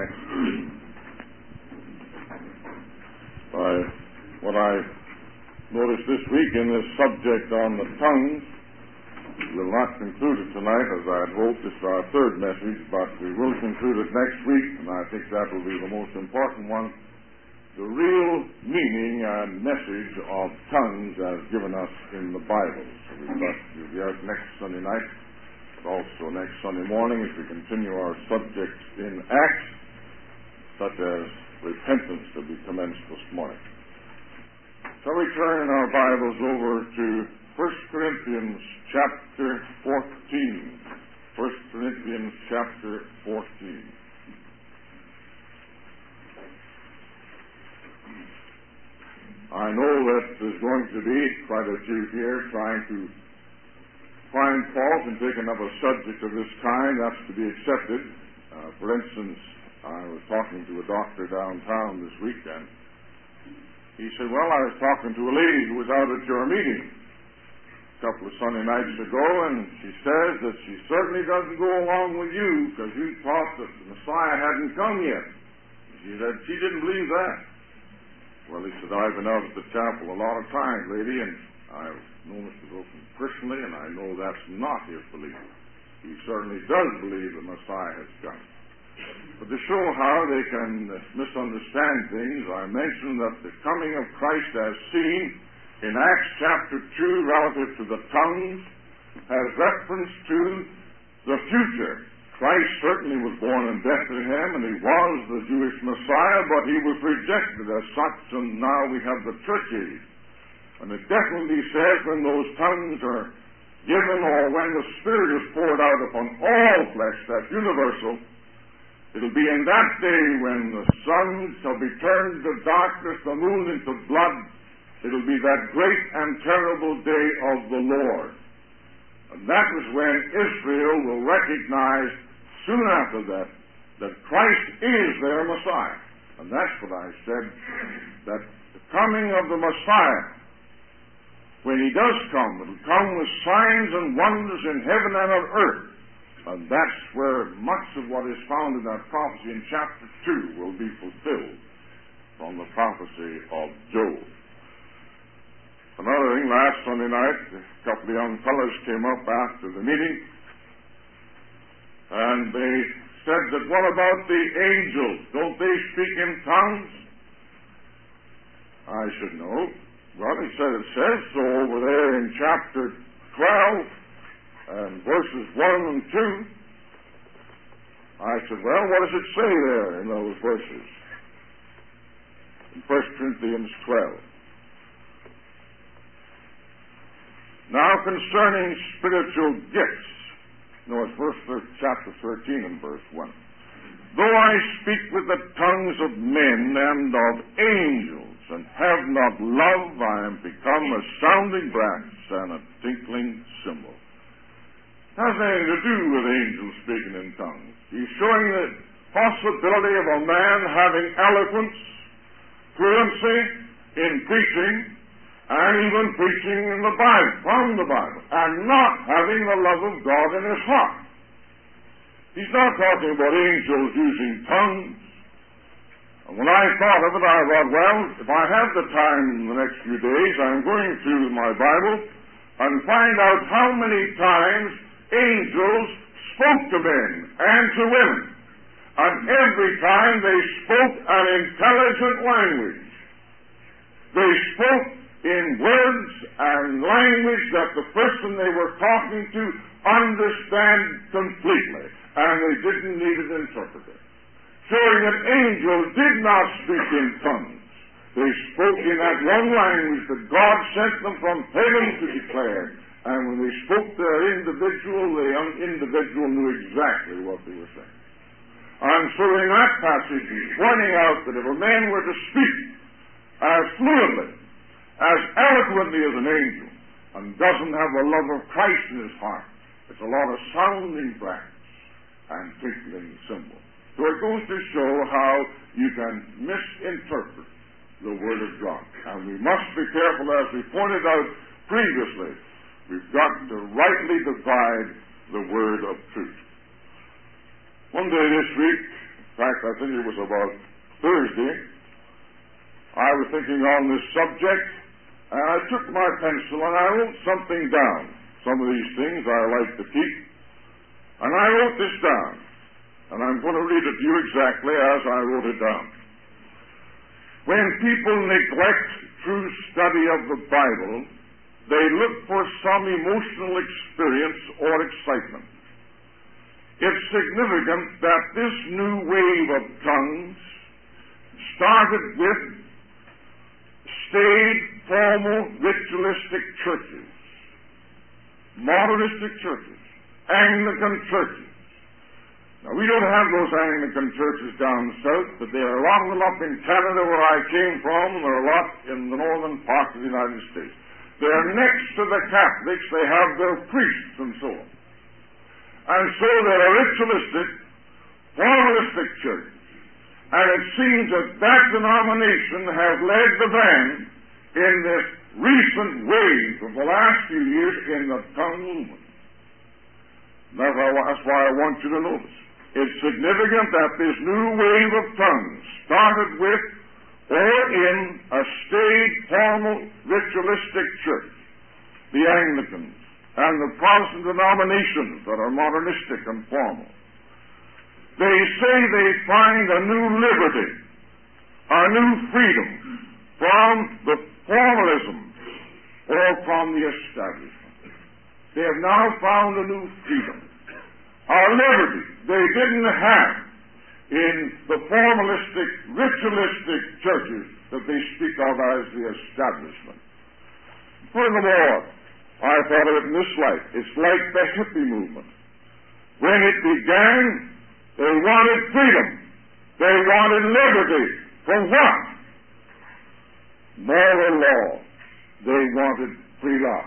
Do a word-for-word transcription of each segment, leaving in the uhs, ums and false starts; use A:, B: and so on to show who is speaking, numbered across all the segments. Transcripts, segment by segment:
A: By what I noticed this week in this subject on the tongues, we will not conclude it tonight as I had hoped. This is our third message, but we will conclude it next week, and I think that will be the most important one. The real meaning and message of tongues as given us in the Bible. So we've got you'll be out next Sunday night, but also next Sunday morning as we continue our subject in Acts, such as repentance to be commenced this morning. Shall we turn our Bibles over to First Corinthians chapter fourteen. First Corinthians chapter fourteen. I know that there's going to be quite a few here trying to find fault in taking up a subject of this kind. That's to be accepted. Uh, for instance, I was talking to a doctor downtown this weekend. He said, well, I was talking to a lady who was out at your meeting a couple of Sunday nights ago, and she says that she certainly doesn't go along with you because you thought that the Messiah hadn't come yet. She said she didn't believe that. Well, he said, I've been out at the chapel a lot of times, lady, and I've known Mister Wilson personally, and I know that's not his belief. He certainly does believe the Messiah has come. But to show how they can misunderstand things, I mentioned that the coming of Christ as seen in Acts chapter two relative to the tongues has reference to the future. Christ certainly was born in Bethlehem, and he was the Jewish Messiah, but he was rejected as such, and now we have the church age. And it definitely says when those tongues are given, or when the Spirit is poured out upon all flesh, that's universal, it'll be in that day when the sun shall be turned to darkness, the moon into blood. It'll be that great and terrible day of the Lord. And that is when Israel will recognize soon after that that Christ is their Messiah. And that's what I said, that the coming of the Messiah, when he does come, it'll come with signs and wonders in heaven and on earth. And that's where much of what is found in that prophecy in chapter two will be fulfilled from the prophecy of Joel. Another thing, last Sunday night, a couple of young fellows came up after the meeting, and they said that, what about the angels? Don't they speak in tongues? I said, no. Well, he said it says so over there in chapter twelve, and verses one and two. I said, well, what does it say there in those verses? In First Corinthians twelve. Now concerning spiritual gifts, no, it's verse chapter thirteen and verse one. Though I speak with the tongues of men and of angels, and have not love, I am become a sounding brass and a tinkling cymbal. Has anything to do with angels speaking in tongues. He's showing the possibility of a man having eloquence, fluency in preaching, and even preaching in the Bible, from the Bible, and not having the love of God in his heart. He's not talking about angels using tongues. And when I thought of it, I thought, well, if I have the time in the next few days, I'm going through my Bible and find out how many times angels spoke to men and to women. And every time they spoke an intelligent language. They spoke in words and language that the person they were talking to understand completely, and they didn't need an interpreter. Showing that angels did not speak in tongues. They spoke in that one language that God sent them from heaven to declare, and when they spoke to their individual, the individual knew exactly what they were saying. And so in that passage, he's pointing out that if a man were to speak as fluently, as eloquently as an angel, and doesn't have the love of Christ in his heart, it's a lot of sounding brass and tinkling cymbals. So it goes to show how you can misinterpret the Word of God. And we must be careful, as we pointed out previously. We've got to rightly divide the Word of truth. One day this week, a fact, I think it was about Thursday, I was thinking on this subject, and I took my pencil and I wrote something down. Some of these things I like to keep. And I wrote this down. And I'm going to read it to you exactly as I wrote it down. When people neglect true study of the Bible, they look for some emotional experience or excitement. It's significant that this new wave of tongues started with staid, formal, ritualistic churches, modernistic churches, Anglican churches. Now, we don't have those Anglican churches down south, but there are a lot of them up in Canada where I came from, and there are a lot in the northern part of the United States. They're next to the Catholics. They have their priests and so on. And so they're a ritualistic, formalistic church. And it seems that that denomination has led the van in this recent wave of the last few years in the tongue movement. That's why I want you to notice. It's significant that this new wave of tongues started with or in a staid, formal, ritualistic church, the Anglicans, and the Protestant denominations that are modernistic and formal. They say they find a new liberty, a new freedom from the formalism or from the establishment. They have now found a new freedom, a liberty they didn't have in the formalistic, ritualistic churches that they speak of as the establishment. Furthermore, I thought of it in this light. It's like the hippie movement. When it began, they wanted freedom. They wanted liberty. From what? Moral law. They wanted free love.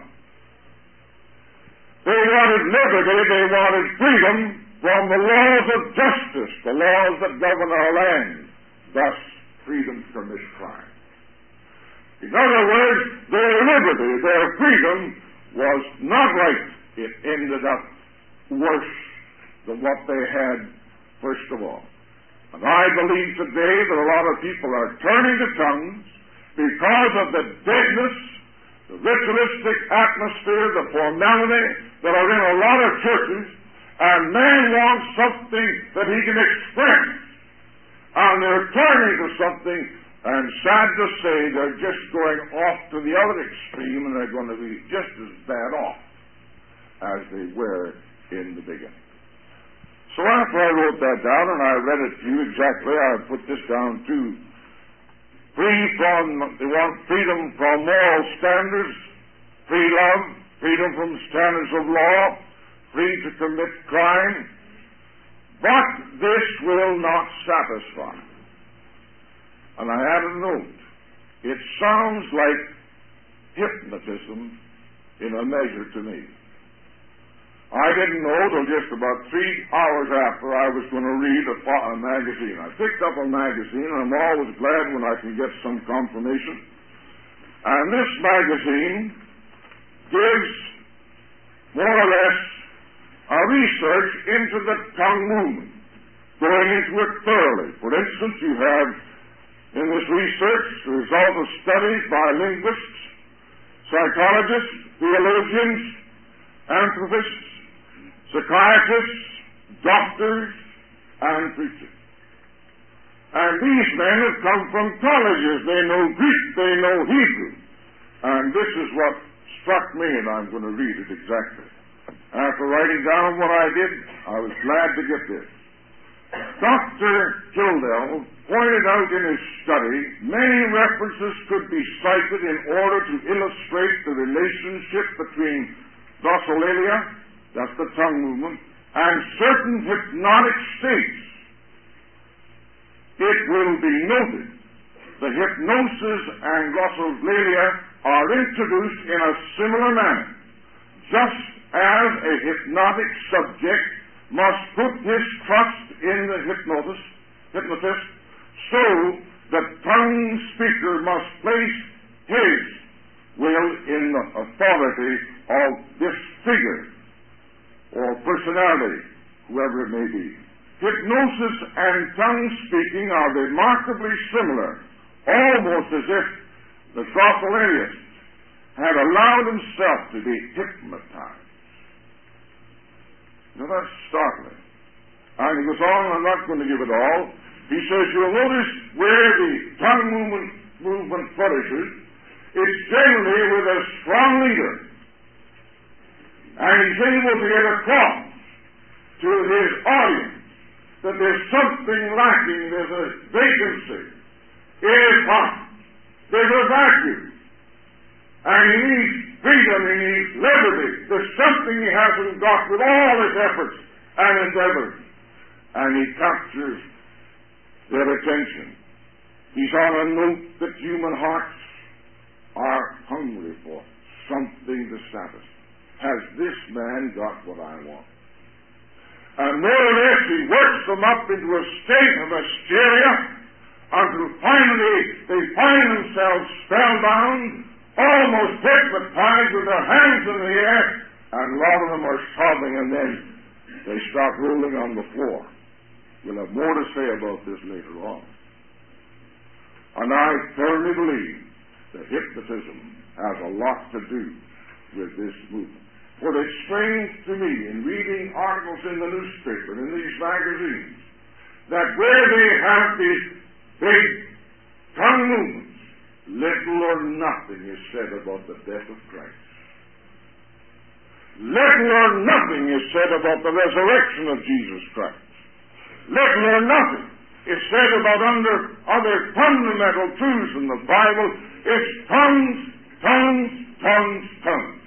A: They wanted liberty. They wanted freedom from the laws of justice, the laws that govern our land. Thus, freedom to commit crime. In other words, their liberty, their freedom was not right. It ended up worse than what they had first of all. And I believe today that a lot of people are turning to tongues because of the deadness, the ritualistic atmosphere, the formality that are in a lot of churches, and man wants something that he can express. And they're turning to something, and sad to say, they're just going off to the other extreme, and they're going to be just as bad off as they were in the beginning. So after I wrote that down, and I read it to you exactly, I put this down too. Free from, they want freedom from moral standards, free love, freedom from standards of law, free to commit crime. But this will not satisfy. And I had a note. It sounds like hypnotism in a measure to me. I didn't know till just about three hours after I was going to read a, a magazine. I picked up a magazine, and I'm always glad when I can get some confirmation. And this magazine gives more or less a research into the tongue movement, going into it thoroughly. For instance, you have in this research the result of studies by linguists, psychologists, theologians, anthropologists, psychiatrists, doctors, and preachers. And these men have come from colleges. They know Greek, they know Hebrew. And this is what struck me, and I'm going to read it exactly. After writing down what I did, I was glad to get this. Doctor Kildell pointed out in his study many references could be cited in order to illustrate the relationship between glossolalia, that's the tongue movement, and certain hypnotic states. It will be noted the hypnosis and glossolalia are introduced in a similar manner, just as a hypnotic subject must put his trust in the hypnotist, hypnotist, so the tongue speaker must place his will in the authority of this figure or personality, whoever it may be. hypnosis and tongue-speaking are remarkably similar, almost as if the glossolalia had allowed himself to be hypnotized. Now that's startling. And he goes on, I'm not going to give it all. He says, you'll notice where the tongue movement, movement flourishes, it's generally with a strong leader. And he's able to get across to his audience that there's something lacking, there's a vacancy. It is hot. There's a vacuum. And he needs freedom, he needs liberty. There's something he hasn't got with all his efforts and endeavors. And he captures their attention. He's on a note that human hearts are hungry for, something to satisfy. Has this man got what I want? And more or less he works them up into a state of hysteria until finally they find themselves spellbound, almost hypnotized with their hands in the air, and a lot of them are sobbing, and then they start rolling on the floor. We'll have more to say about this later on. And I firmly believe that hypnotism has a lot to do with this movement. For it's strange to me, in reading articles in the newspaper, in these magazines, that where they have these big tongue movements, little or nothing is said about the death of Christ. Little or nothing is said about the resurrection of Jesus Christ. Little or nothing is said about under other fundamental truths in the Bible. It's tongues, tongues, tongues, tongues.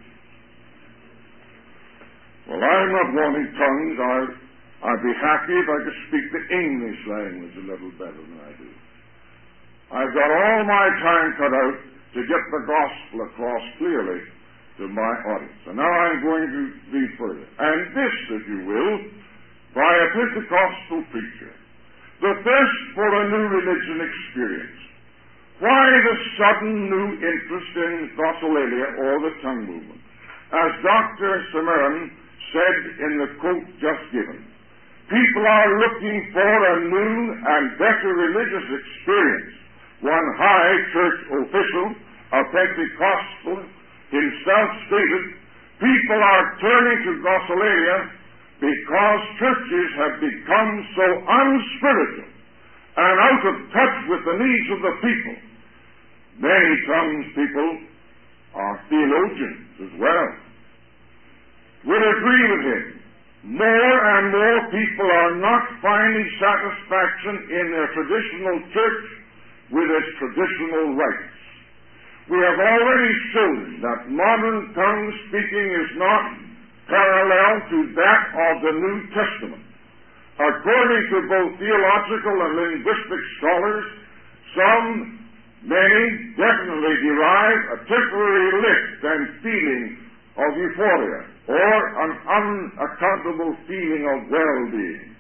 A: Well, I'm not wanting tongues. I'd, I'd be happy if I could speak the English language a little better than I do. I've got all my time cut out to get the gospel across clearly to my audience. And now I'm going to read further. And this, if you will, by a Pentecostal preacher, the thirst for a new religion experience. Why the sudden new interest in glossolalia or the tongue movement? As Doctor Cimarron said in the quote just given, people are looking for a new and better religious experience. One high church official, a Pentecostal, himself stated, people are turning to glossolalia because churches have become so unspiritual and out of touch with the needs of the people. Many tongues people are theologians as well. Will agree with him. More and more people are not finding satisfaction in their traditional church with its traditional rites. We have already shown that modern tongue speaking is not parallel to that of the New Testament. According to both theological and linguistic scholars, some, many, definitely derive a temporary lift and feeling of euphoria, or an unaccountable feeling of well-being.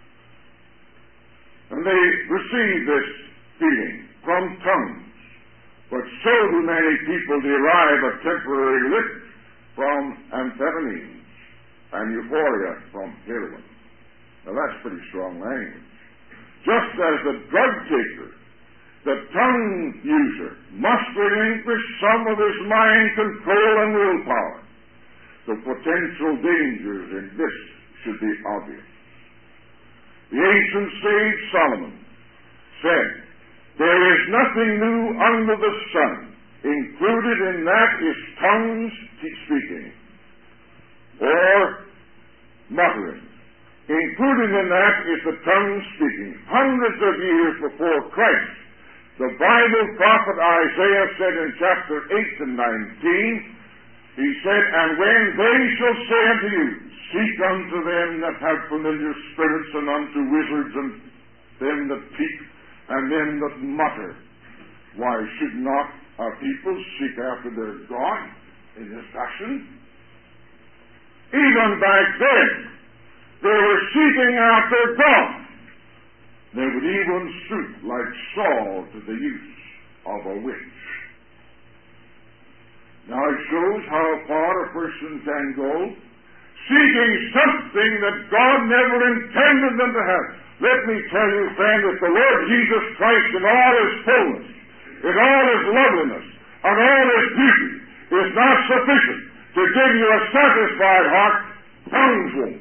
A: And they receive this feeling from tongues. But so do many people derive a temporary lift from amphetamines and euphoria from heroin. Now that's pretty strong language. Just as the drug taker, the tongue user, must relinquish some of his mind control and willpower, the potential dangers in this should be obvious. The ancient sage Solomon said, there is nothing new under the sun. Included in that is tongues speaking, or muttering. Included in that is the tongue speaking. Hundreds of years before Christ, the Bible prophet Isaiah said in chapter eight and nineteen, he said, and when they shall say unto you, seek unto them that have familiar spirits, and unto wizards, and them that peep, and them that mutter, why should not our people seek after their God in this fashion? Even back then, they were seeking after God. They would even stoop like Saul to the use of a witch. Now it shows how far a person can go, seeking something that God never intended them to have. Let me tell you, friend, that the Lord Jesus Christ in all His fullness, in all His loveliness, and all His beauty, is not sufficient to give you a satisfied heart. Tongues won't.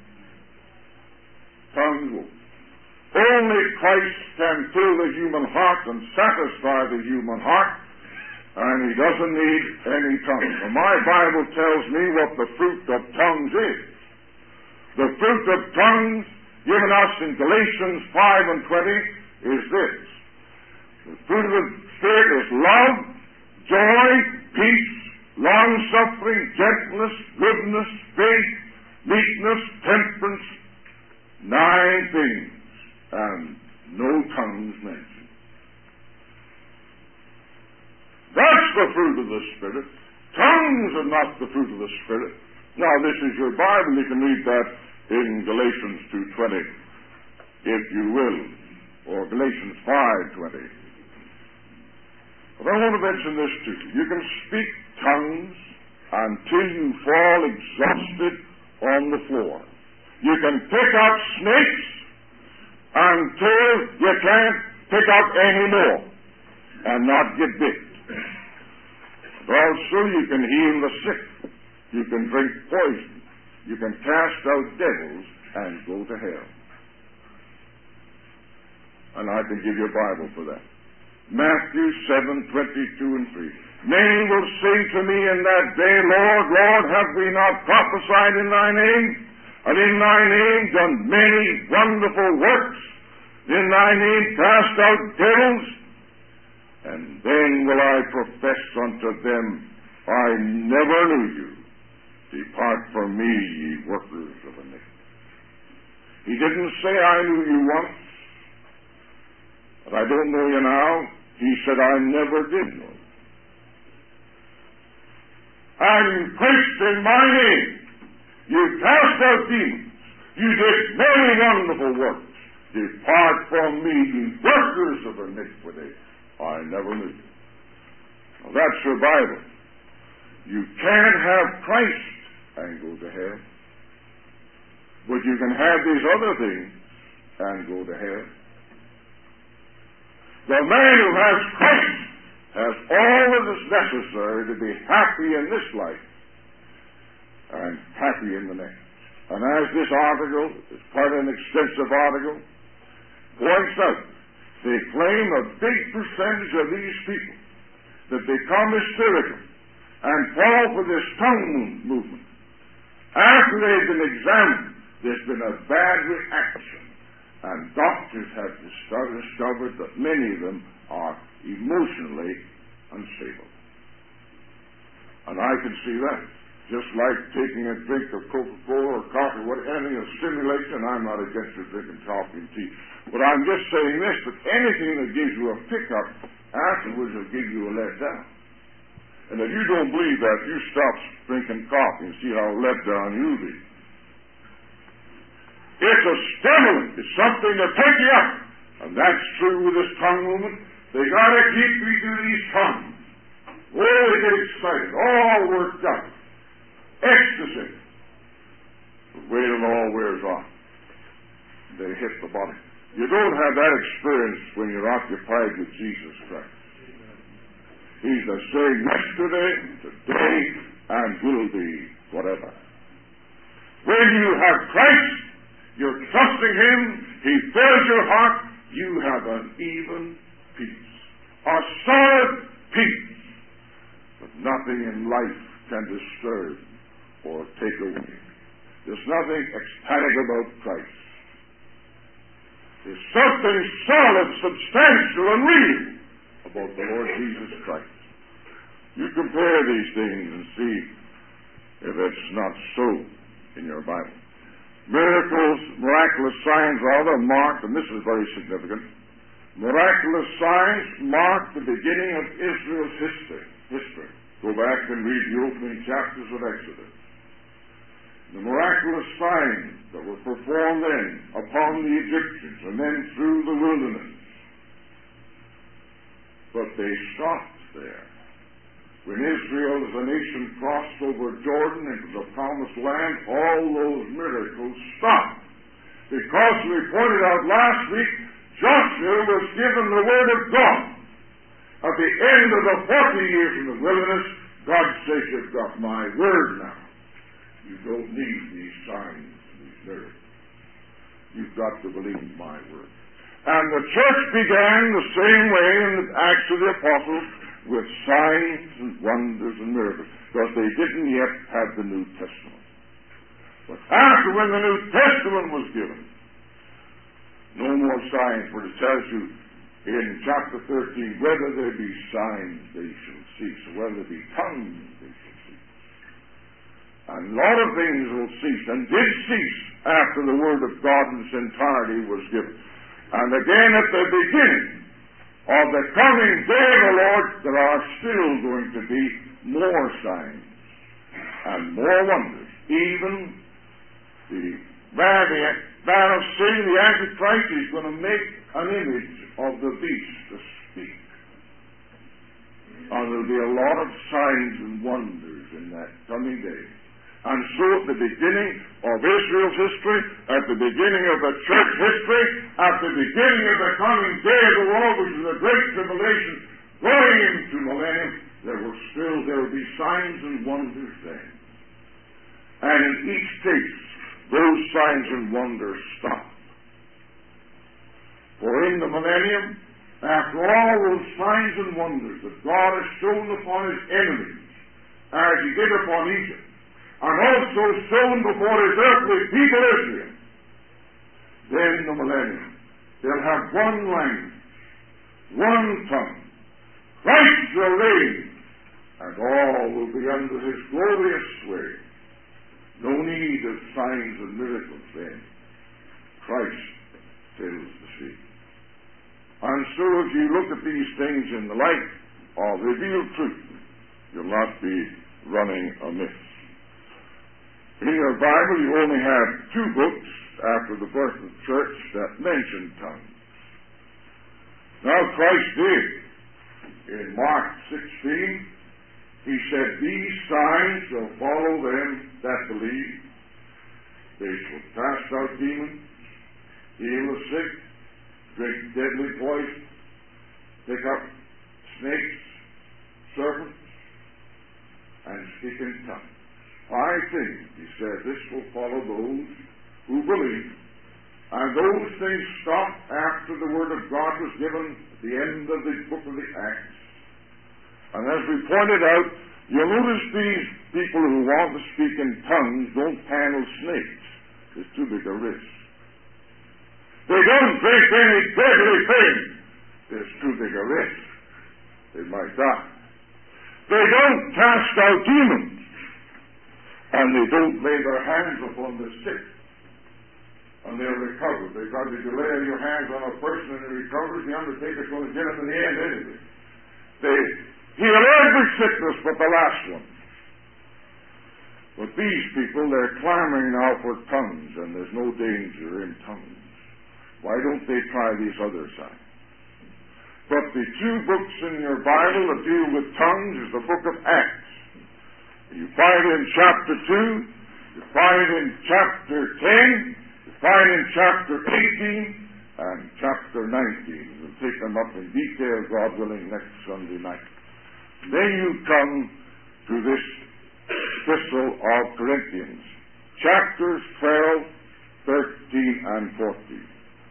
A: Tongues won't. Only Christ can fill the human heart and satisfy the human heart, and He doesn't need any tongues. Now, my Bible tells me what the fruit of tongues is. The fruit of tongues given us in Galatians five and twenty is this. The fruit of the Spirit is love, joy, peace, long-suffering, gentleness, goodness, faith, meekness, temperance, nine things, and no tongues mentioned. That's the fruit of the Spirit. Tongues are not the fruit of the Spirit. Now, this is your Bible. You can read that in Galatians two twenty, if you will, or Galatians five twenty. But I want to mention this to you. You can speak tongues until you fall exhausted on the floor. You can pick up snakes until you can't pick up any more and not get bit. And also, you can heal the sick. You can drink poison. You can cast out devils and go to hell. And I can give you a Bible for that. Matthew seven, twenty-two and three. Many will say to me in that day, Lord, Lord, have we not prophesied in thy name? And in thy name done many wonderful works? In thy name cast out devils? And then will I profess unto them, I never knew you. Depart from me, ye workers of iniquity. He didn't say, I knew you once, but I don't know you now. He said, I never did know you. And you preached in my name. You cast out demons. You did many wonderful works. Depart from me, ye workers of iniquity. I never knew you. Now, that's your Bible. You can't have Christ and go to hell. But you can have these other things and go to hell. The man who has Christ has all that is necessary to be happy in this life and happy in the next. And as this article is quite an extensive article, points out, they claim a big percentage of these people that become hysterical and fall for this tongue movement. After they've been examined, there's been a bad reaction, and doctors have discovered that many of them are emotionally unstable. And I can see that. Just like taking a drink of Coca-Cola or coffee, what anything of stimulation. I'm not against you drinking coffee and tea. But I'm just saying this, that anything that gives you a pickup afterwards will give you a letdown. And if you don't believe that, you stop drinking coffee and see how let down you'll be. It's a stimulant. It's something to pick you up. And that's true with this tongue movement. They got to keep me to these tongues. Oh, they get excited, all worked up. Ecstasy. But wait till all wears off. They hit the bottom. You don't have that experience when you're occupied with Jesus Christ. He's the same yesterday, today, and will be forever. When you have Christ, you're trusting Him, He fills your heart, you have an even peace. A solid peace. But nothing in life can disturb or take away. There's nothing ecstatic about Christ. There's something solid, substantial, and real about the Lord Jesus Christ. You compare these things and see if it's not so in your Bible. Miracles, miraculous signs are other marked, and this is very significant. Miraculous signs mark the beginning of Israel's history. History. Go back and read the opening chapters of Exodus. The miraculous signs that were performed then upon the Egyptians and then through the wilderness. But they stopped there. when Israel as a nation crossed over Jordan into the promised land, all those miracles stopped. Because we pointed out last week, Joshua was given the Word of God. At the end of the forty years in the wilderness, God says, you've got my Word now. You don't need these signs and these miracles. You've got to believe my Word. And the church began the same way in the Acts of the Apostles, with signs and wonders and miracles, because they didn't yet have the New Testament. But after when the New Testament was given, no more signs, for it tells you in chapter thirteen, whether there be signs, they shall cease, or whether there be tongues, they shall cease. And a lot of things will cease, and did cease after the Word of God in its entirety was given. And again at the beginning of the coming day of the Lord, there are still going to be more signs and more wonders. Even the man, the man of sin, the Antichrist, is going to make an image of the beast to speak. And there will be a lot of signs and wonders in that coming day. And so at the beginning of Israel's history, at the beginning of the church history, at the beginning of the coming day of the Lord, which is the great tribulation, going into millennium, there will still there will be signs and wonders then. And in each case, those signs and wonders stop. For in the millennium, after all those signs and wonders that God has shown upon His enemies, as He did upon Egypt, and also shown before His earthly people Israel, then in the millennium, they'll have one language, one tongue. Christ shall reign, and all will be under His glorious sway. No need of signs and miracles then. Christ fills the sea. And so if you look at these things in the light of revealed truth, you'll not be running amiss. In your Bible, you only have two books after the birth of the church that mention tongues. Now, Christ did. In Mark sixteen, He said, these signs shall follow them that believe. They shall cast out demons, heal the sick, drink deadly poison, pick up snakes, serpents, and speak in tongues. Five things, He said, this will follow those who believe. And those things stopped after the Word of God was given at the end of the book of the Acts. And as we pointed out, you'll notice these people who want to speak in tongues don't handle snakes. It's too big a risk. They don't drink any deadly thing. It's too big a risk. They might die. They don't cast out demons. And they don't lay their hands upon the sick. And they'll recover. Because if you lay your hands on a person and he recovers, the undertaker's going to get him in the end anyway. They heal every sickness but the last one. But these people, they're clamoring now for tongues, and there's no danger in tongues. Why don't they try these other signs? But the two books in your Bible that deal with tongues is the book of Acts. You find it in chapter two, you find it in chapter ten, you find it in chapter eighteen, and chapter nineteen. We'll take them up in detail, God willing, next Sunday night. Then you come to this epistle of Corinthians, chapters twelve, thirteen, and fourteen.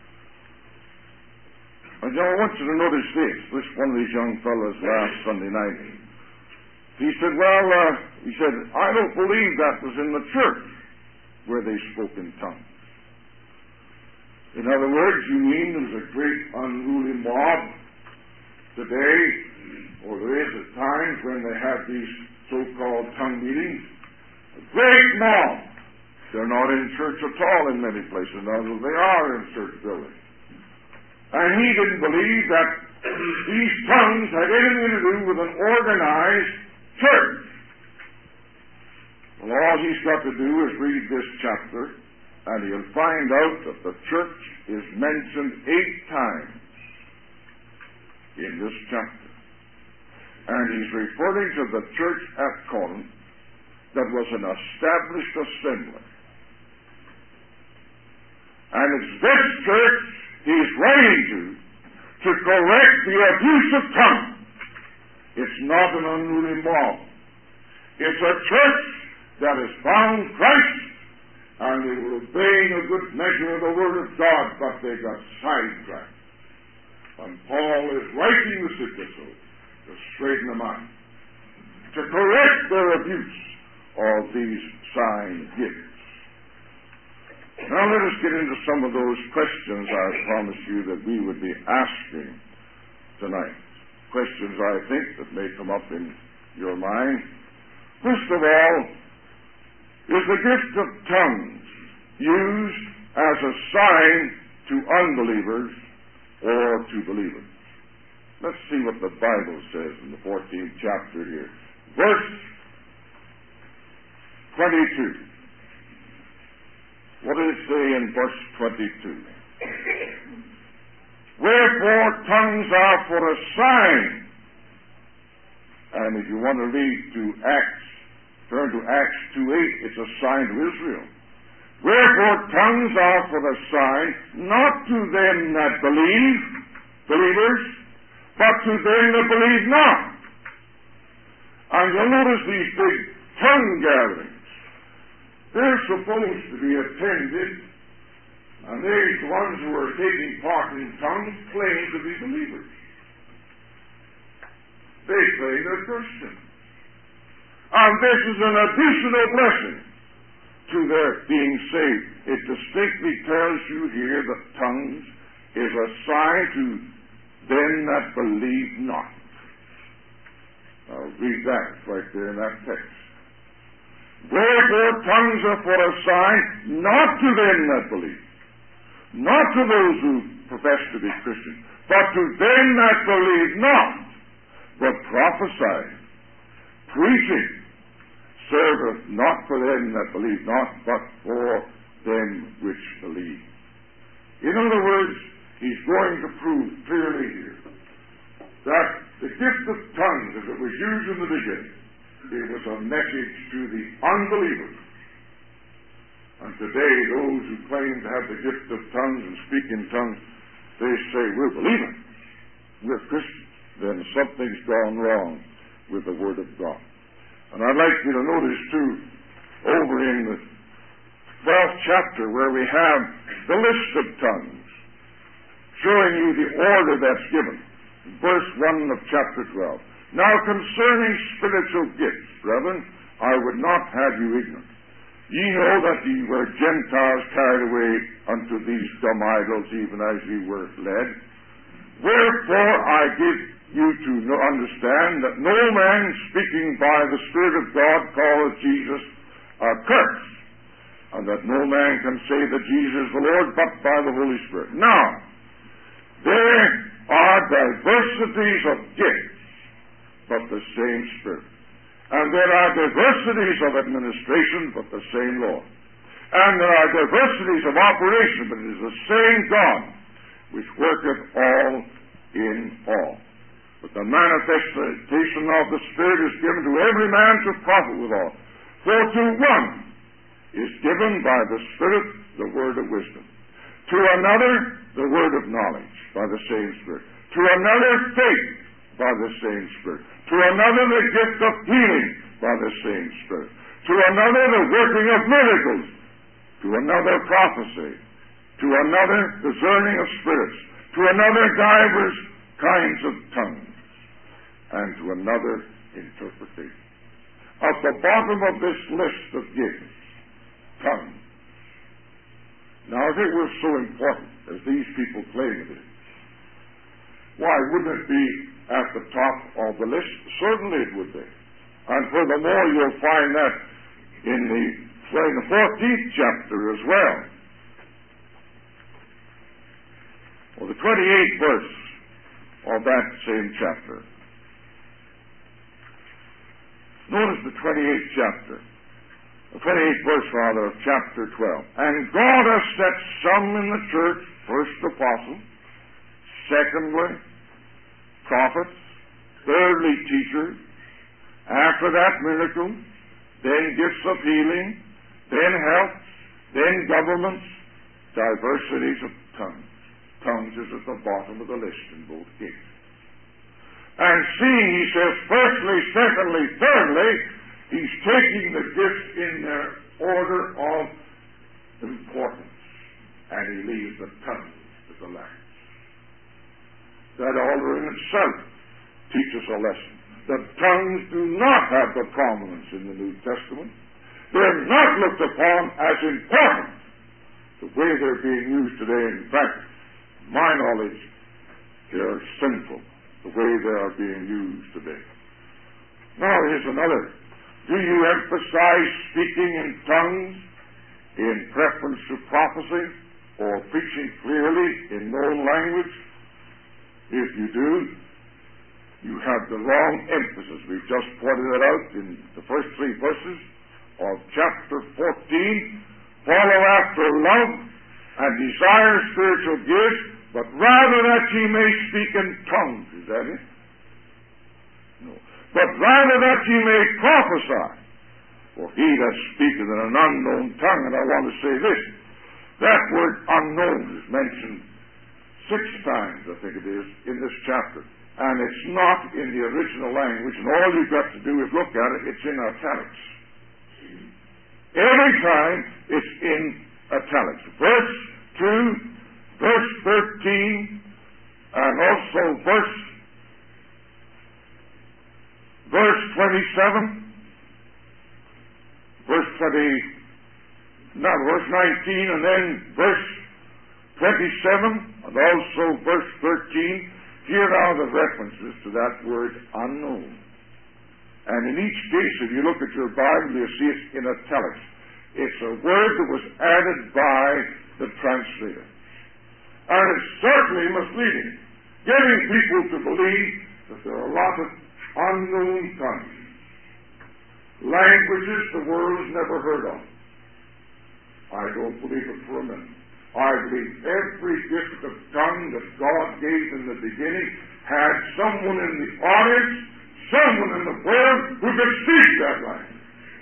A: And now I want you to notice this. This one of these young fellows last Sunday night. He said, well, uh, he said, I don't believe that was in the church where they spoke in tongues. In other words, you mean there's a great unruly mob today, or there is at times when they have these so-called tongue meetings. A great mob. They're not in church at all in many places. Although they are in church buildings. And he didn't believe that these tongues had anything to do with an organized church. Well, all he's got to do is read this chapter, and he'll find out that the church is mentioned eight times in this chapter. And he's referring to the church at Corinth that was an established assembly. And it's this church he's writing to to correct the abuse of tongue. It's not an unruly mob. It's a church that has found Christ, and they were obeying a good measure of the Word of God, but they got sidetracked. And Paul is writing this epistle to straighten them out, to correct their abuse of these sign gifts. Now let us get into some of those questions I promised you that we would be asking tonight. Questions, I think, that may come up in your mind. First of all, is the gift of tongues used as a sign to unbelievers or to believers? Let's see what the Bible says in the fourteenth chapter here. Verse twenty-two. What does it say in verse twenty-two? Wherefore tongues are for a sign. And if you want to read to Acts, turn to Acts two eight, it's a sign to Israel. Wherefore tongues are for a sign, not to them that believe, believers, but to them that believe not. And you'll notice these big tongue gatherings. They're supposed to be attended, and these ones who are taking part in tongues claim to be believers. They claim they're Christians. And this is an additional blessing to their being saved. It distinctly tells you here that tongues is a sign to them that believe not. I'll read that right there in that text. Wherefore tongues are for a sign, not to them that believe, not to those who profess to be Christians, but to them that believe not, but prophesy, preaching, serveth not for them that believe not, but for them which believe. In other words, he's going to prove clearly here that the gift of tongues, as it was used in the beginning, it was a message to the unbelievers. And today, those who claim to have the gift of tongues and speak in tongues, they say, we're believers, we're Christians. Then something's gone wrong with the Word of God. And I'd like you to notice, too, over in the twelfth chapter, where we have the list of tongues, showing you the order that's given. Verse one of chapter twelve. Now concerning spiritual gifts, brethren, I would not have you ignorant. Ye know that ye were Gentiles carried away unto these dumb idols, even as ye were led. Wherefore I give you to understand that no man speaking by the Spirit of God calleth Jesus accursed, and that no man can say that Jesus is the Lord but by the Holy Spirit. Now, there are diversities of gifts, but the same Spirit. And there are diversities of administration, but the same Lord. And there are diversities of operation, but it is the same God which worketh all in all. But the manifestation of the Spirit is given to every man to profit withal. For to one is given by the Spirit the word of wisdom, to another the word of knowledge by the same Spirit, to another faith by the same Spirit, to another the gift of healing by the same Spirit, to another the working of miracles, to another prophecy, to another discerning of spirits, to another divers kinds of tongues, and to another interpretation. At the bottom of this list of gifts, tongues. Now, if it were so important as these people claim it is, why wouldn't it be at the top of the list? Certainly it would be. And furthermore, you'll find that in the, in the fourteenth chapter as well. Or the twenty-eighth verse of that same chapter. Notice the twenty-eighth chapter. The twenty-eighth verse, rather, of chapter twelve. And God has set some in the church, first apostles, secondly, prophets, thirdly teachers, after that miracle, then gifts of healing, then health, then governments, diversities of tongues. Tongues is at the bottom of the list in both cases. And seeing, he says, firstly, secondly, thirdly, he's taking the gifts in their order of importance, and he leaves the tongues as the last. That order in itself teaches a lesson. The tongues do not have the prominence in the New Testament. They're not looked upon as important the way they're being used today. In fact, my knowledge, they're sinful the way they are being used today. Now, here's another. Do you emphasize speaking in tongues in preference to prophecy or preaching clearly in known language? If you do, you have the wrong emphasis. We've just pointed that out in the first three verses of chapter fourteen. Follow after love and desire spiritual gifts, but rather that ye may speak in tongues. Is that it? No. But rather that ye may prophesy. For he that speaketh in an unknown tongue, and I want to say this, that word unknown is mentioned six times, I think it is, in this chapter. And it's not in the original language, and all you've got to do is look at it, it's in italics. Every time it's in italics. Verse two, verse thirteen, and also verse, verse twenty-seven, verse twenty, no, verse nineteen, and then verse twenty-seven, and also verse thirteen. Here are the references to that word unknown. And in each case, if you look at your Bible, you'll see it's in italics. It's a word that was added by the translator. And it's certainly misleading, getting people to believe that there are a lot of unknown tongues, languages the world's never heard of. I don't believe it for a minute. I believe every gift of tongue that God gave in the beginning had someone in the audience, someone in the world who could speak that language.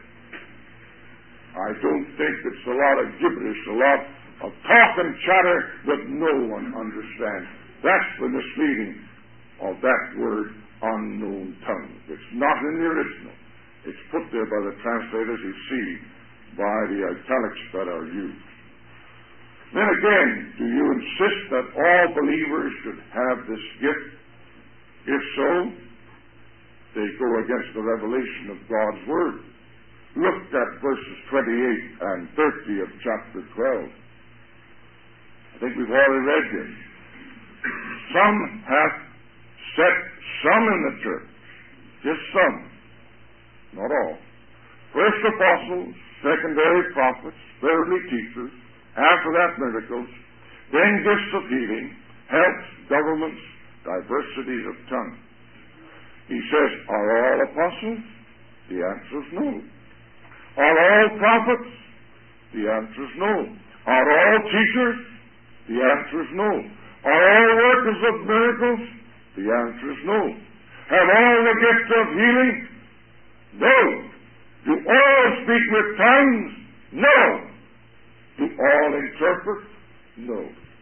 A: I don't think it's a lot of gibberish, a lot of talk and chatter that no one understands. That's the misleading of that word, unknown tongue. It's not in the original. It's put there by the translators, you see, by the italics that are used. Then again, do you insist that all believers should have this gift? If so, they go against the revelation of God's Word. Look at verses twenty-eight and thirty of chapter twelve. I think we've already read this. Some hath set some in the church, just some, not all. First apostles, secondary prophets, thirdly teachers, after that miracles, then gifts of healing, helps, governments, diversities of tongue. He says, are all apostles? The answer is no. Are all prophets? The answer is no. Are all teachers? The answer is no. Are all workers of miracles? The answer is no. Have all the gift of healing? No. Do all speak with tongues? No. Do all interpret? No.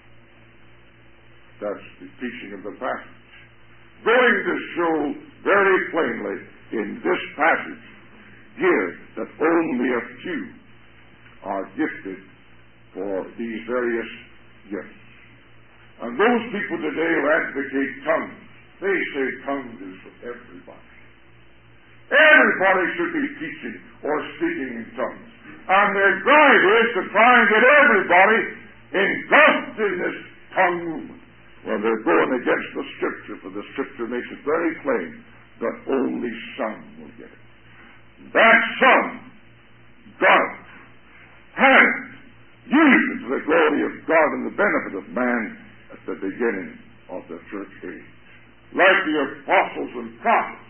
A: That's the teaching of the passage. Going to show very plainly in this passage here that only a few are gifted for these various gifts. And those people today who advocate tongues, they say tongues is for everybody. Everybody should be teaching or speaking in tongues. And their drive is to try and get everybody engulfed in this tongue movement. Well, they're going against the Scripture, for the Scripture makes it very plain that only some will get it. That some got it, had it, used it to the glory of God and the benefit of man at the beginning of the church age. Like the apostles and prophets.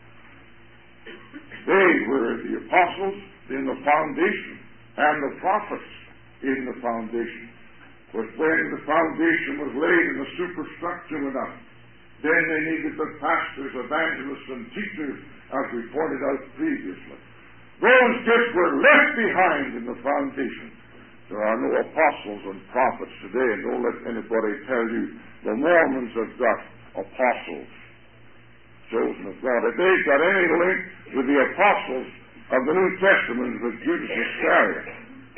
A: They were the apostles in the foundation, and the prophets in the foundation. But when the foundation was laid and the superstructure went up, Then they needed the pastors, evangelists, and teachers, as we pointed out previously. Those gifts were left behind in the foundation. There are no apostles and prophets today, and don't let anybody tell you the Mormons have got apostles chosen of God. If they've got any link with the apostles of the New Testament, with Judas Iscariot,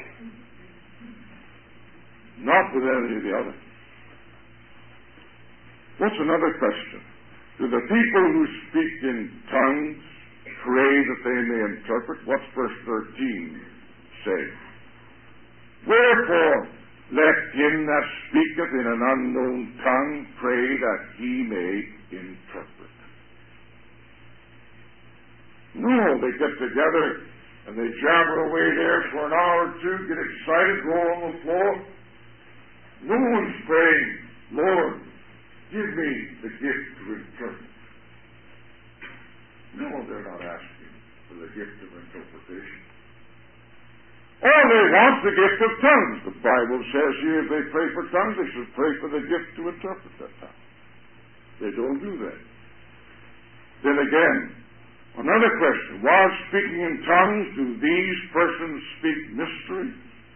A: not with any of the others. What's another question? Do the people who speak in tongues pray that they may interpret? What's verse thirteen say? Wherefore, let him that speaketh in an unknown tongue pray that he may interpret. No, they get together and they jabber away there for an hour or two, get excited, roll on the floor. No one's praying, Lord, give me the gift to interpret. No, they're not asking for the gift of interpretation. All they want the gift of tongues. The Bible says here if they pray for tongues, they should pray for the gift to interpret that tongue. They don't do that. Then again, another question. While speaking in tongues, do these persons speak mysteries?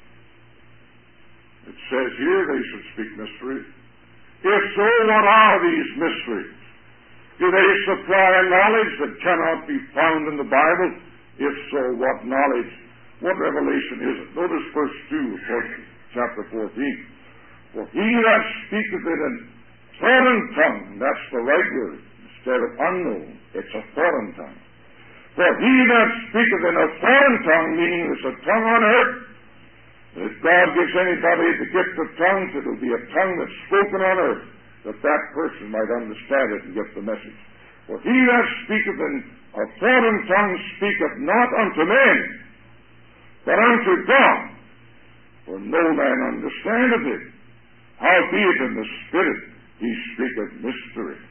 A: It says here they should speak mysteries. If so, what are these mysteries? Do they supply a knowledge that cannot be found in the Bible? If so, what knowledge? What revelation is it? Notice verse two of chapter fourteen. For he that speaketh in a foreign tongue, that's the right word, instead of unknown, it's a foreign tongue. For he that speaketh in a foreign tongue, meaning it's a tongue on earth, if God gives anybody the gift of tongues, it will be a tongue that's spoken on earth, that that person might understand it and get the message. For he that speaketh in a foreign tongue speaketh not unto men, but unto God. For no man understandeth it. Howbeit in the Spirit he speaketh mysteries.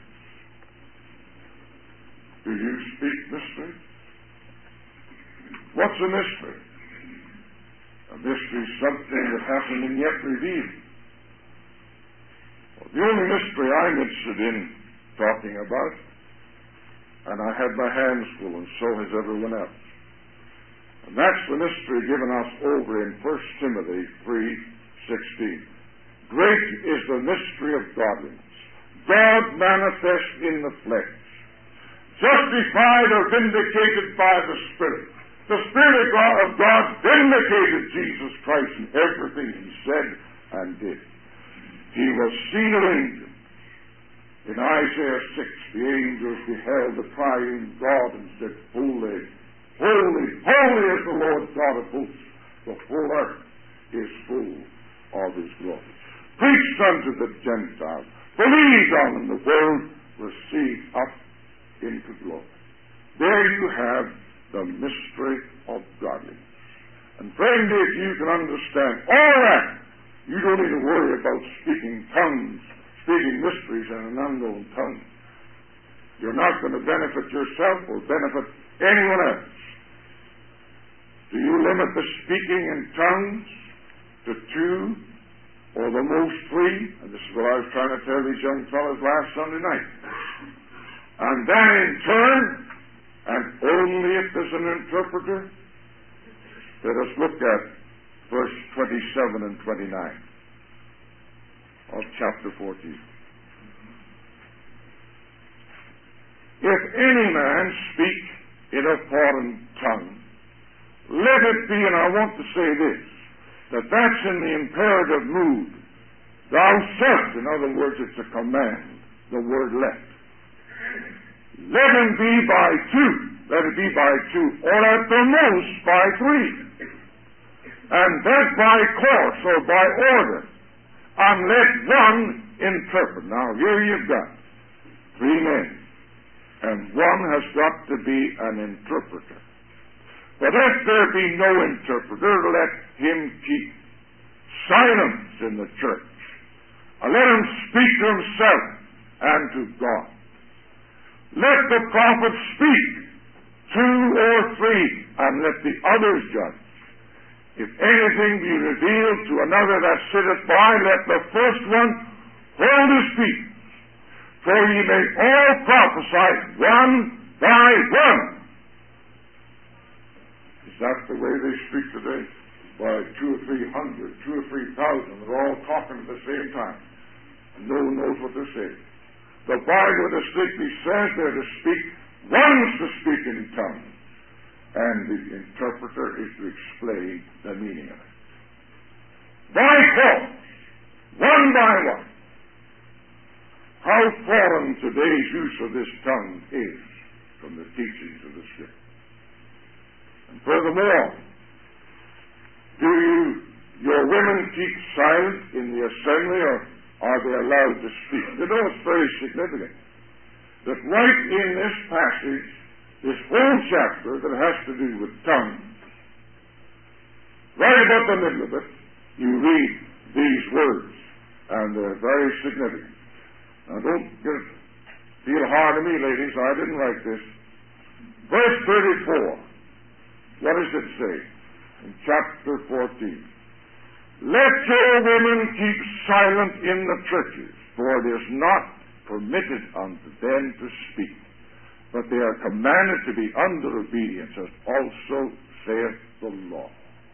A: Do you speak mysteries? What's a mystery? A mystery is something that hasn't been yet revealed. Well, the only mystery I'm interested in talking about, and I had my hands full, and so has everyone else, and that's the mystery given us over in First Timothy three sixteen. Great is the mystery of godliness. God manifest in the flesh, justified or vindicated by the Spirit. The Spirit of God, of God vindicated Jesus Christ in everything he said and did. He was seen of angels. In Isaiah six, the angels beheld the triune God and said, Holy, holy, holy is the Lord God of hosts. The whole earth is full of his glory. Preached unto the Gentiles, believed on in the world, received up into glory. There you have the mystery of godliness. And friend, if you can understand all that, you don't need to worry about speaking tongues, speaking mysteries in an unknown tongue. You're not going to benefit yourself or benefit anyone else. Do you limit the speaking in tongues to two or the most three? And this is what I was trying to tell these young fellows last Sunday night. And then in turn, and only if there's an interpreter, let us look at verse twenty-seven and twenty-nine of chapter fourteen. If any man speak in a foreign tongue, let it be, and I want to say this, that that's in the imperative mood. Thou shalt, in other words, it's a command, the word let. Let him be by two, let it be by two, or at the most by three. And that by course or by order. And let one interpret. Now here you've got three men, and one has got to be an interpreter. But if there be no interpreter, let him keep silence in the church. And let him speak to himself and to God. Let the prophet speak, two or three, and let the others judge. If anything be revealed to another that sitteth by, let the first one hold his peace. for ye may all prophesy one by one. Is that the way they speak today? By two or three hundred, two or three thousand, they're all talking at the same time. And no one knows what they're saying. The Bible distinctly says they're to speak, one is to speak in tongues, and the interpreter is to explain the meaning of it. By course, one by one. How foreign today's use of this tongue is from the teachings of the Scripture. And furthermore, do you, your women keep silent in the assembly, or are they allowed to speak? You know, it's very significant that right in this passage, this whole chapter that has to do with tongues, right about the middle of it, you read these words, and they're very significant. Now, don't get, feel hard on me, ladies. I didn't write this. Verse thirty-four. What does it say in chapter fourteen? Let your women keep silent in the churches, for it is not permitted unto them to speak, but they are commanded to be under obedience, as also saith the law.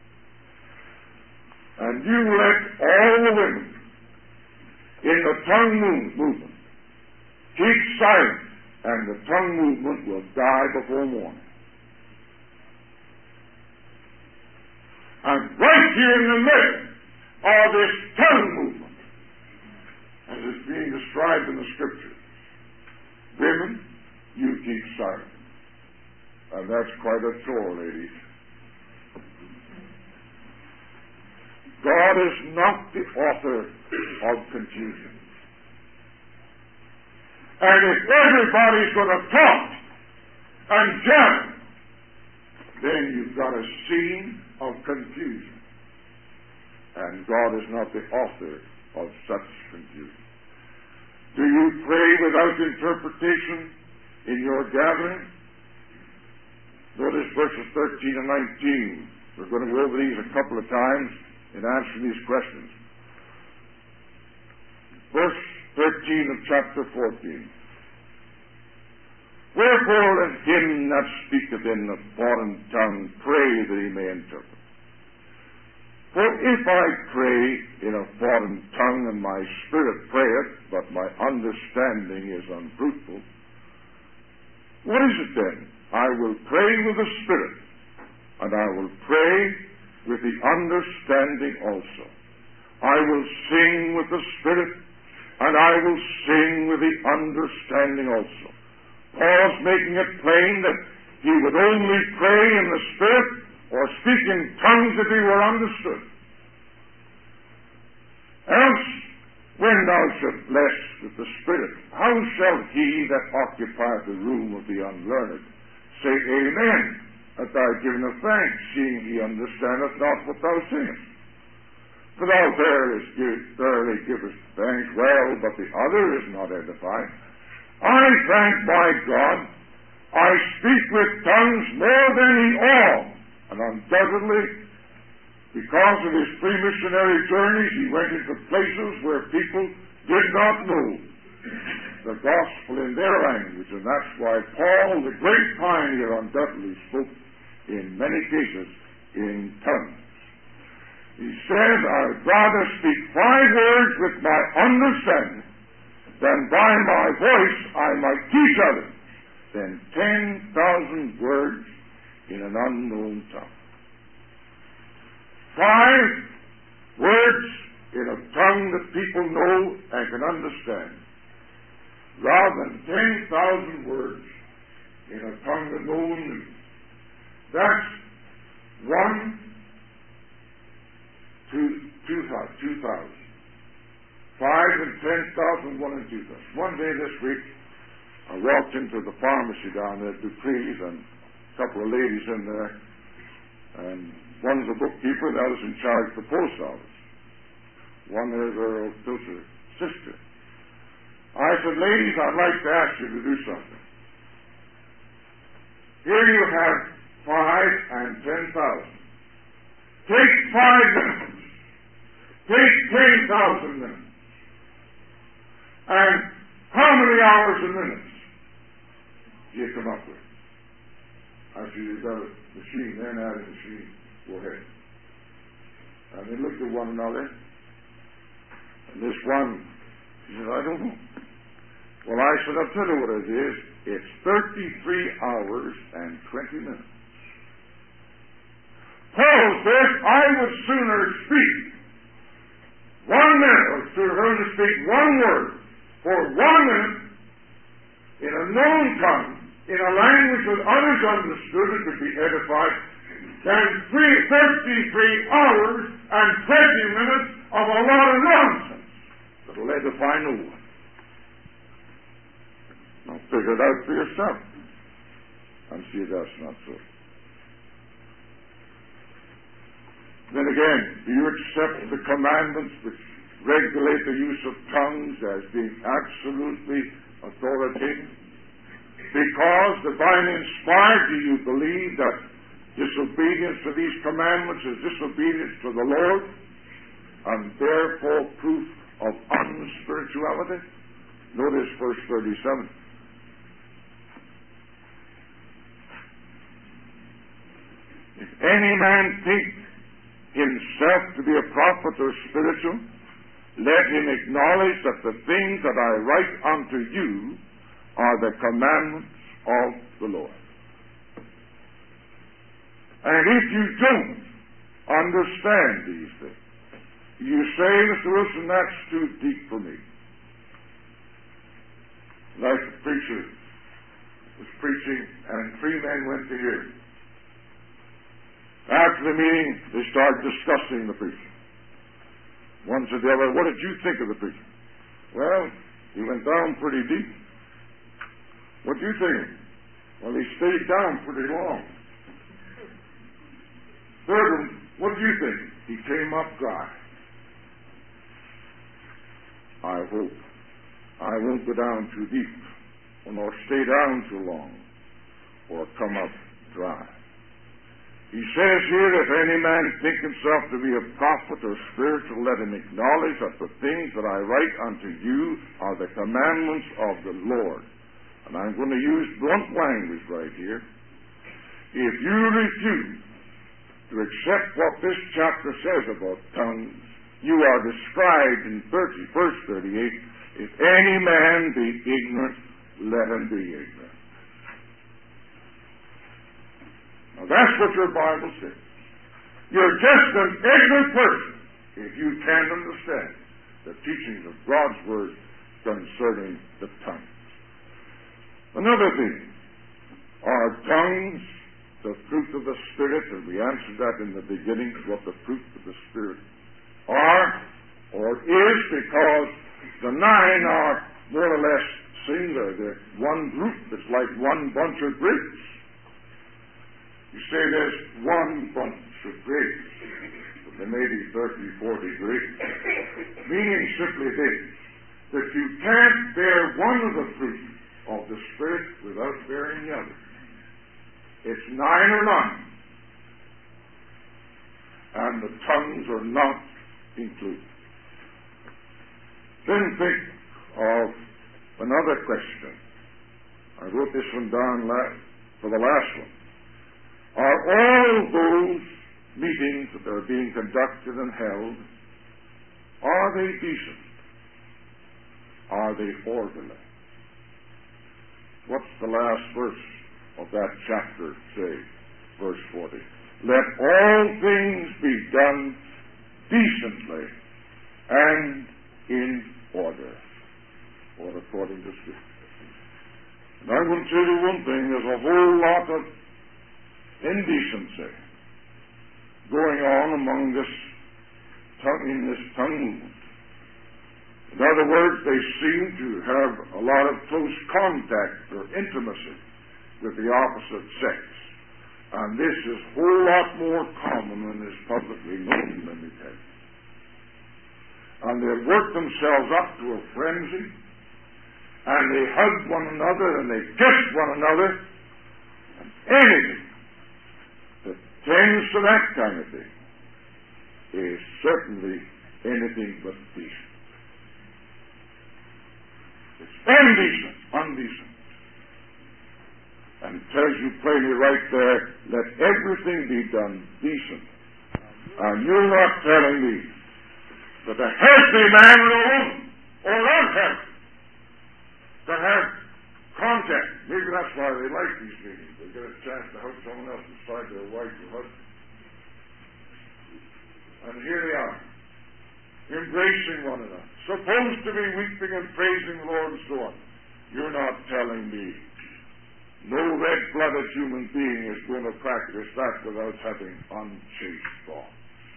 A: And you let all the women in the tongue movement keep silent, and the tongue movement will die before morning. And right here in the middle of this tongue movement, as it's being described in the Scriptures, women, you keep silent. And that's quite a chore, ladies. God is not the author of confusion. And if everybody's going to talk and judge, then you've got a scene of confusion. And God is not the author of such confusion. Do you pray without interpretation in your gathering? Notice verses thirteen and nineteen. We're going to go over these a couple of times in answering these questions. Verse thirteen of chapter fourteen. Wherefore let him that speaketh in a foreign tongue pray that he may interpret. For if I pray in a foreign tongue, and my spirit prayeth, but my understanding is unfruitful, what is it then? I will pray with the spirit, and I will pray with the understanding also. I will sing with the spirit, and I will sing with the understanding also. Paul's making it plain that he would only pray in the spirit or speak in tongues if he were understood. Else, when thou shalt bless with the spirit, how shall he that occupieth the room of the unlearned say Amen, that thou hast given a thanks, seeing he understandeth not what thou sayest? For thou verily givest thanks well, but the other is not edified. I thank my God, I speak with tongues more than ye all. And undoubtedly, because of his three missionary journeys, he went into places where people did not know the gospel in their language. And that's why Paul, the great pioneer, undoubtedly spoke in many cases in tongues. He says, I'd rather speak five words with my understanding than by my voice I might teach others than ten thousand words in an unknown tongue. Five words in a tongue that people know and can understand, rather than ten thousand words in a tongue that no one knew. That's one, two, two thousand, two thousand. Five and ten thousand, one and two thousand. One day this week, I walked into the pharmacy down there at Dupree's, and a couple of ladies in there, and one's a bookkeeper, the other's in charge of the post office. One is her old filter sister. I said, ladies, I'd like to ask you to do something. Here you have five and ten thousand. Take five minutes. Take ten thousand minutes. And how many many hours and minutes do you come up with? After you've got a machine, then add a machine, go ahead. And they looked at one another, and this one, he said, I don't know. Well, I said, I'll tell you what it is. It's thirty-three hours and twenty minutes. Paul says, I would sooner speak one minute, or sooner to speak one word for one minute in a known tongue, in a language that others understood and could be edified, than three, thirty-three hours and twenty minutes of a lot of nonsense that'll edify no one. Now figure it out for yourself and see that's not so. Then again, do you accept the commandments which regulate the use of tongues as being absolutely authoritative? Because divine inspired, do you believe that disobedience to these commandments is disobedience to the Lord and therefore proof of unspirituality? Notice verse thirty-seven. If any man think himself to be a prophet or spiritual, let him acknowledge that the things that I write unto you are the commandments of the Lord. And if you don't understand these things, you say, Mister Wilson, that's too deep for me. Like the preacher was preaching, and three men went to hear him. After the meeting, they started discussing the preacher. One said to the other, what did you think of the preacher? Well, he went down pretty deep. What do you think? Well, he stayed down pretty long. Third one, what do you think? He came up dry. I hope I won't go down too deep, nor stay down too long, or come up dry. He says here, if any man think himself to be a prophet or spiritual, let him acknowledge that the things that I write unto you are the commandments of the Lord. And I'm going to use blunt language right here. If you refuse to accept what this chapter says about tongues, you are described in thirty, verse thirty-eight, if any man be ignorant, let him be ignorant. Now that's what your Bible says. You're just an ignorant person if you can't understand the teachings of God's Word concerning the tongue. Another thing, are tongues the fruit of the Spirit? And we answered that in the beginning, what the fruit of the Spirit are, or is, because the nine are more or less singular. They're one group. It's like one bunch of grapes. You say there's one bunch of grapes, but there may be thirty, forty grapes. Meaning simply this, that you can't bear one of the fruits of the Spirit without bearing the other. It's nine or none. And the tongues are not included. Then think of another question. I wrote this one down last, for the last one. Are all those meetings that are being conducted and held, are they decent? Are they orderly? What's the last verse of that chapter say? Verse forty. Let all things be done decently and in order, or according to Scripture. And I'm going to tell you one thing, there's a whole lot of indecency going on among this tongue, in this tongue movement. In other words, they seem to have a lot of close contact or intimacy with the opposite sex. And this is a whole lot more common than is publicly known, let me tell you. And they work themselves up to a frenzy, and they hug one another, and they kiss one another, and anything that tends to that kind of thing is certainly anything but decent. It's indecent, undecent. And it tells you plainly right there, let everything be done decent. And you're not telling me that a healthy man and a woman, or unhealthy, that have contact, maybe that's why they like these meetings. They get a chance to hug someone else beside their wife or husband. And here they are, embracing one another, supposed to be weeping and praising the Lord and so on. You're not telling me no red-blooded human being is going to practice that without having unchaste thoughts.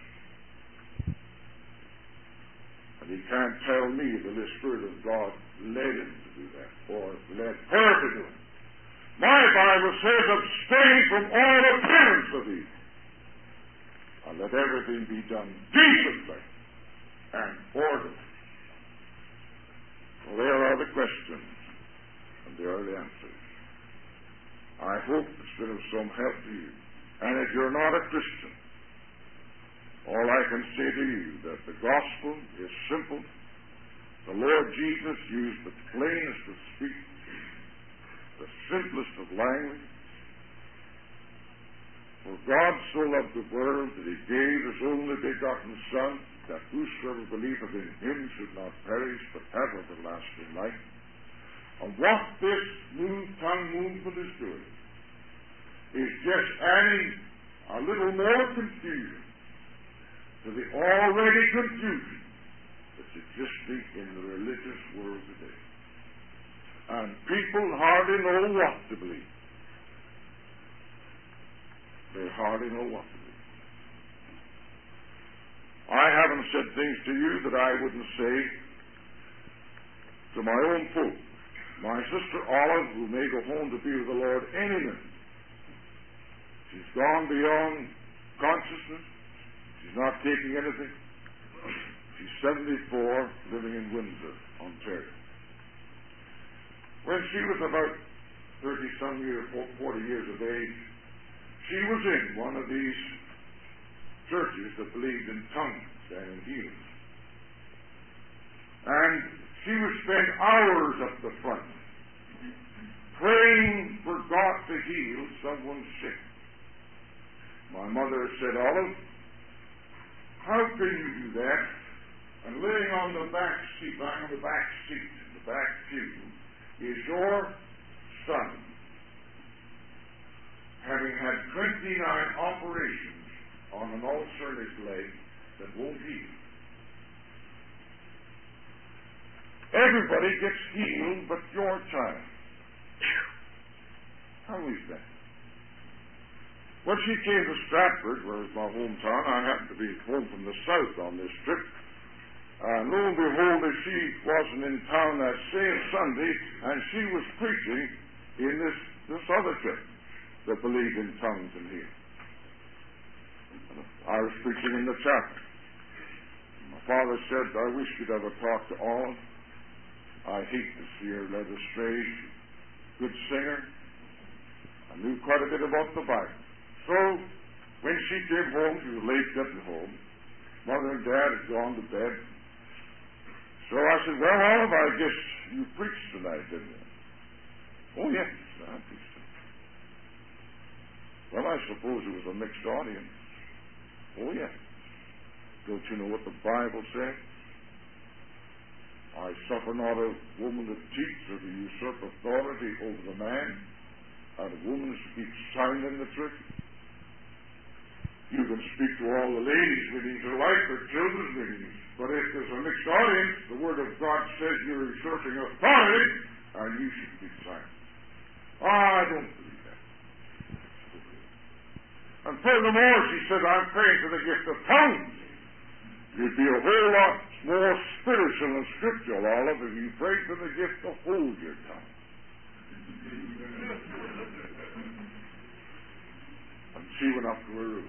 A: And he can't tell me that the Spirit of God led him to do that, or led her to do it. My Bible says, abstain from all appearance of evil, and let everything be done decently and orderly. Well, there are the questions, and there are the answers. I hope it's been of some help to you. And if you're not a Christian, all I can say to you that the gospel is simple. The Lord Jesus used the plainest of speech, the simplest of language. For God so loved the world that he gave his only begotten Son, that whosoever believeth in him should not perish, but have everlasting life. And what this new tongue movement is doing is just adding a little more confusion to the already confusion that's existing in the religious world today. And people hardly know what to believe. They hardly know what to believe. I haven't said things to you that I wouldn't say to my own folk. My sister Olive, who may go home to be with the Lord any minute, she's gone beyond consciousness. She's not taking anything. She's seventy-four, living in Windsor, Ontario. When she was about thirty-some years, forty years of age, she was in one of these churches that believed in tongues and in healings. And she would spend hours up the front praying for God to heal someone sick. My mother said, Olive, how can you do that? And laying on the back seat, lying on the back seat, the back pew, is your son, having had twenty-nine operations on an ulcer in his leg that won't heal. Everybody gets healed but your child. How is that? When she came to Stratford, where was my hometown, I happened to be home from the south on this trip. And lo and behold, she wasn't in town that same Sunday, and she was preaching in this, this other church that believed in tongues and healing. I was preaching in the chapel. My father said, I wish you'd ever talk to Olive. I hate to see her led astray. Good singer. I knew quite a bit about the Bible. So, when she came home, she was late getting home. Mother and Dad had gone to bed. So I said, well, Olive, I guess you preached tonight, didn't you? Oh, yes, I preached tonight. Well, I suppose it was a mixed audience. Oh, yes. Don't you know what the Bible says? I suffer not a woman to teach or to usurp authority over the man, and a woman speaks sound in the church. You can speak to all the ladies' meetings alike or children's meetings, but if there's a mixed audience, the Word of God says you're usurping authority, and you should speak silent. Oh, I don't believe that. And furthermore, she said, I'm praying for the gift of tongues. You'd be a whole lot more spiritual and scriptural, Olive, if you prayed for the gift to hold your tongue. And she went up to her room.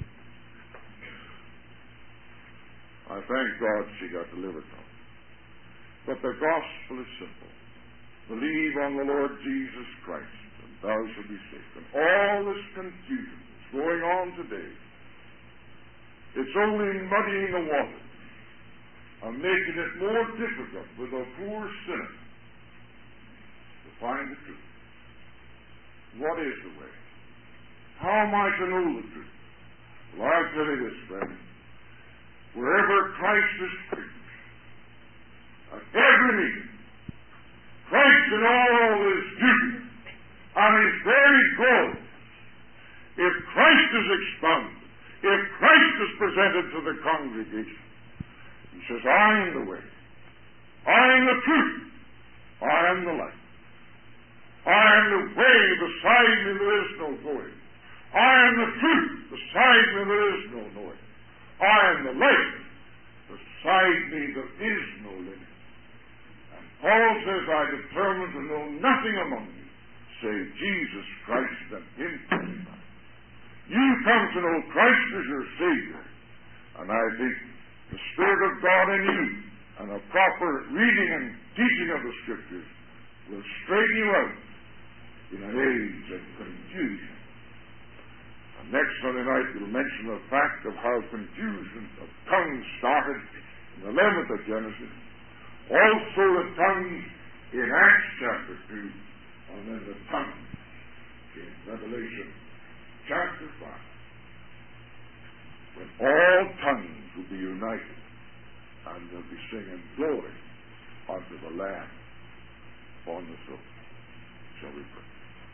A: I thank God she got delivered from it. But the gospel is simple. Believe on the Lord Jesus Christ, and thou shalt be saved. And all this confusion that's going on today, it's only muddying the water and making it more difficult for the poor sinner find the truth. What is the way? How am I to know the truth? Well, I'll tell you this, friend. Wherever Christ is preached, at every meeting, Christ in all his beauty and his very glory, if Christ is expounded, if Christ is presented to the congregation, he says, I am the way, I am the truth, I am the light. I am the way, beside me there is no going. I am the truth, beside me there is no knowing. I am the light, beside me there is no living. And Paul says, I determined to know nothing among you, save Jesus Christ and him crucified. You come to know Christ as your Savior, and I think the Spirit of God in you and a proper reading and teaching of the Scriptures will straighten you out in an age of confusion. And next Sunday night we'll mention the fact of how confusion of tongues started in the eleventh of Genesis, also the tongues in Acts chapter two, and then the tongues in Revelation chapter five, when all tongues will be united and they'll be singing glory unto the Lamb on the throne. Shall we pray?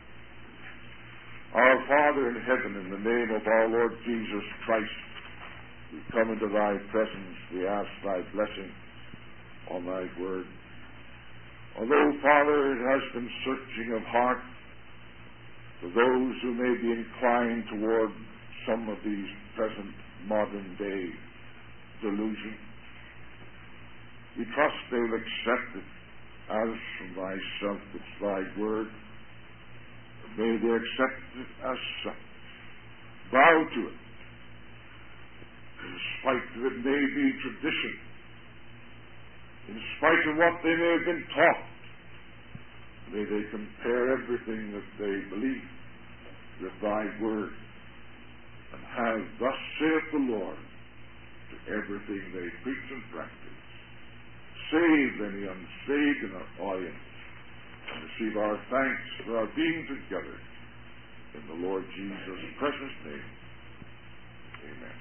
A: Our Father in heaven, in the name of our Lord Jesus Christ, we come into thy presence. We ask thy blessing on thy word. Although, Father, it has been searching of heart for those who may be inclined toward some of these present modern day delusions, we trust they will accept it as from thyself. It's thy word. May they accept it as such. Bow to it. In spite of it may be tradition. In spite of what they may have been taught. May they compare everything that they believe with thy word. And have, thus saith the Lord, to everything they preach and practice. Save any unsaved in our audience. And receive our thanks for our being together. In the Lord Jesus' precious name. Amen.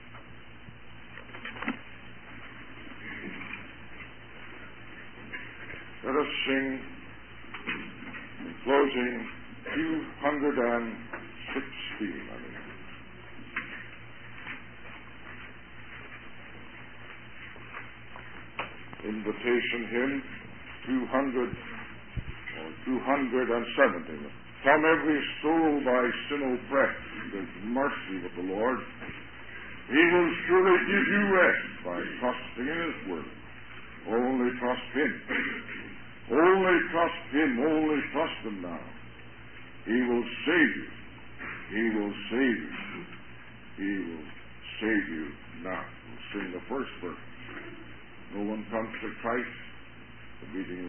A: Let us sing, in closing, two hundred sixteen. I mean. Invitation hymn, two hundred or two hundred seventy. Come every soul by sin oppressed, there's mercy with the Lord. He will surely give you rest by trusting in his word. Only trust him. Only trust him. Only trust him now. He will save you. He will save you. He will save you now. We'll sing the first verse. No one comes to Christ, the meeting